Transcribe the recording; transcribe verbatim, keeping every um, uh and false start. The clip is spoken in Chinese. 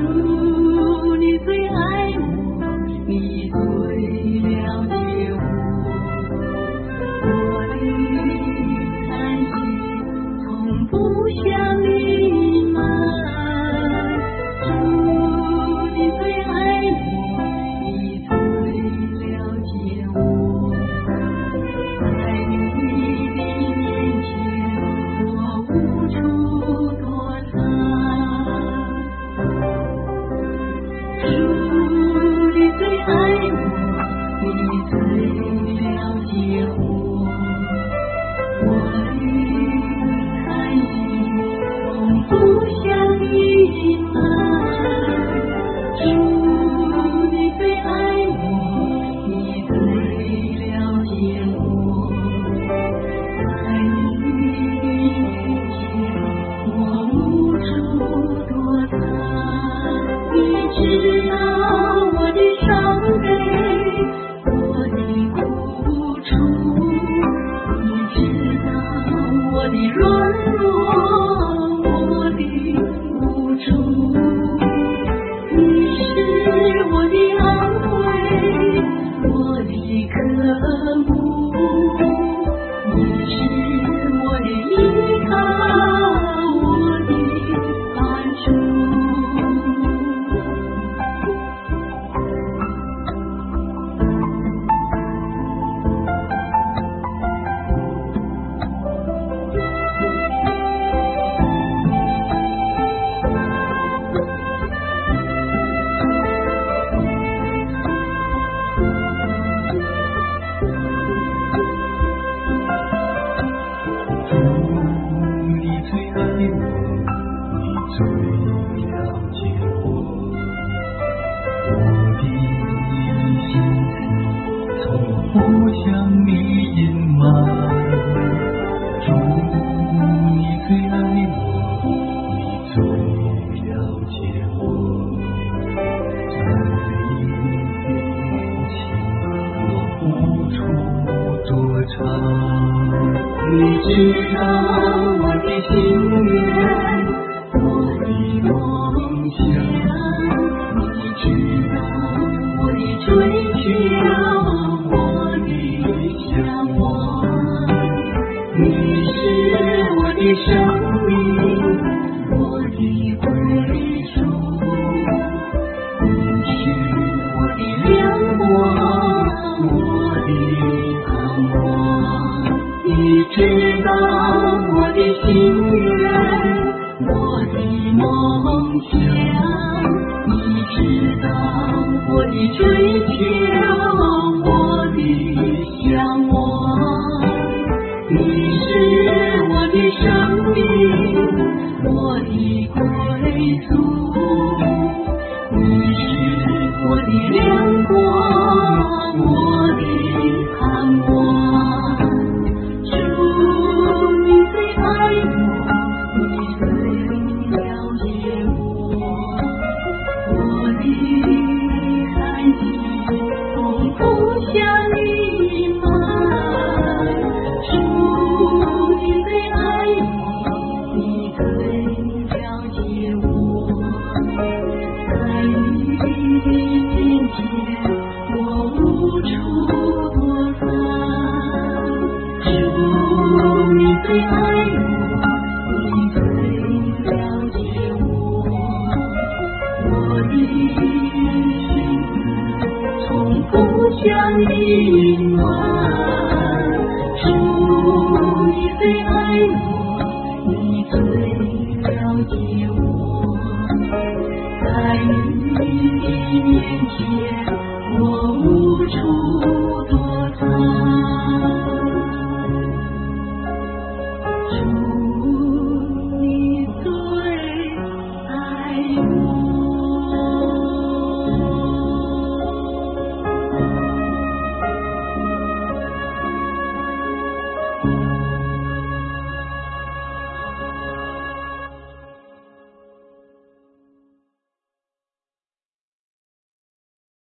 主，你最爱我，你最了解我，我的叹息从不向你隐瞒。主，你最爱我，你最了解我，在你的面前，我无处躲藏。主，你最爱我，你最了解我，我的叹息从不向你隐瞒。主，你最爱我，你最了解我，在你的面前，我无处躲藏。你知道我的伤悲，我的苦楚，你知道我的软弱，我的无助。你是我的安慰，我的渴慕，你是我的依靠，我的安处。你知道我的心愿，我的梦想，你知道我的追求，我的向往。你是我的生命，我的归属，你是我的亮光，我的盼望。你知道我的心愿，我的梦想，你知道我的追求，我的向往。你是我的生命，我的归宿，你是我的亮光，我的盼望。最爱我，你最了解我，我的心从不向你隐瞒。主，你最爱我，你最了解我，在你的面前。